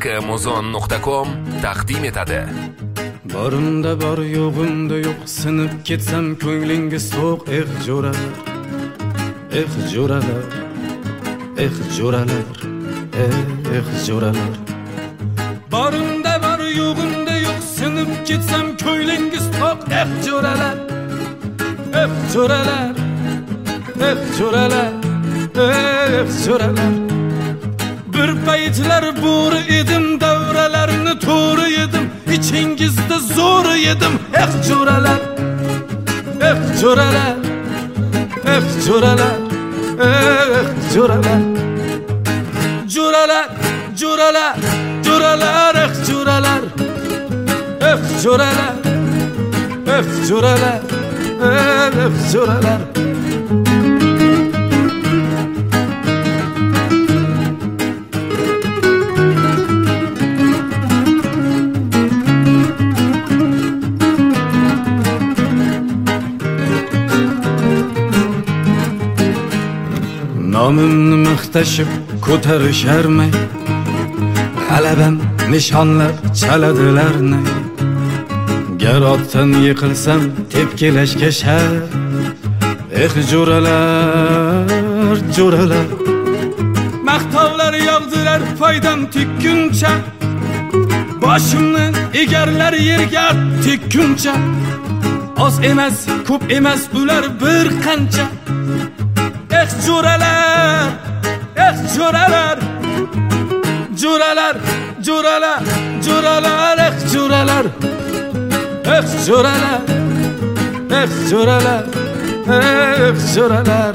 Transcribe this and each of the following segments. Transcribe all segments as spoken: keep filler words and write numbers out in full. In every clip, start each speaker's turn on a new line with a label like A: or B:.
A: amazon nuqta com taqdim etadi.
B: Borimda bor, yo'g'imda yo'q, sinib ketsam ko'nglingiz so'q. Eh jo'ralar, eh jo'ralar, eh jo'ralar, eh jo'ralar. Borimda bor, yo'g'imda yo'q, sinib ketsam ko'nglingiz so'q. Eh jo'ralar, eh jo'ralar, eh jo'ralar, eh jo'ralar. Bir paytlar bo'ri edim, davralarni to'ri yedim, ichingizda zo'r yedim. Eh jo'ralar, eh jo'ralar, eh jo'ralar, eh jo'ralar. Jo'ralar, jo'ralar, jo'ralar, eh jo'ralar, eh jo'ralar, eh jo'ralar, eh jo'ralar. Nomimni maqtashib ko'tarisharmay, g'alabam nishonlab chaladilarni. Gar otdan yiqilsam tepkilashga shart. Eh jo'ralar, jo'ralar. Maqtovlar yog'dilar foydam tekkuncha, boshimni egarlar yerga tekkuncha. Oz emas, ko'p emas ular bir qancha. Eh jo'ralar, eh jo'ralar, jo'ralar, jo'ralar, jo'ralar, eh jo'ralar, eh jo'ralar, eh jo'ralar, eh jo'ralar.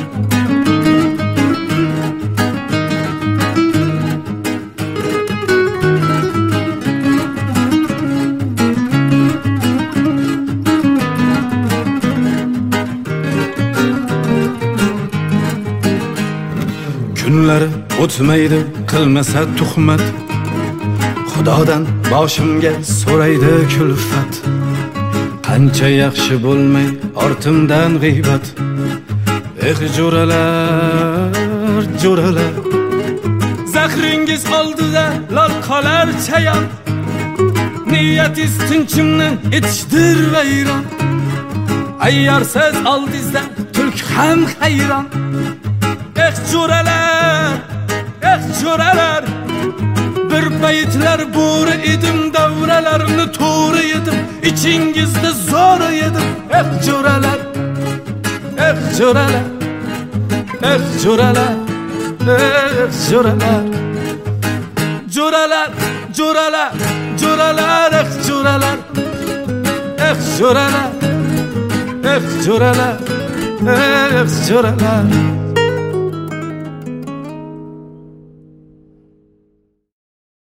B: Kunlar o'tmaydi qilmasa tuhmat, Xudodan boshimga so'raydi kulfat. Qancha yaxshi bo'lmay ortimdan g'iybat. Eh jo'ralar, jo'ralar. Zahringiz oldida lol qolar chayon, niyatingiz tinchimni etishdir vayron. Ayyorsiz oldingizda tulk ham hayron. Eh jo'ralar, eh jo'ralar. Bir paytlar bo'ri edim, davralarni to'ri yedim, ichingizda zo'r yedim. Eh jo'ralar, eh jo'ralar, eh jo'ralar, eh jo'ralar. Jo'ralar, jo'ralar, jo'ralar, eh jo'ralar, eh jo'ralar, eh jo'ralar, eh jo'ralar.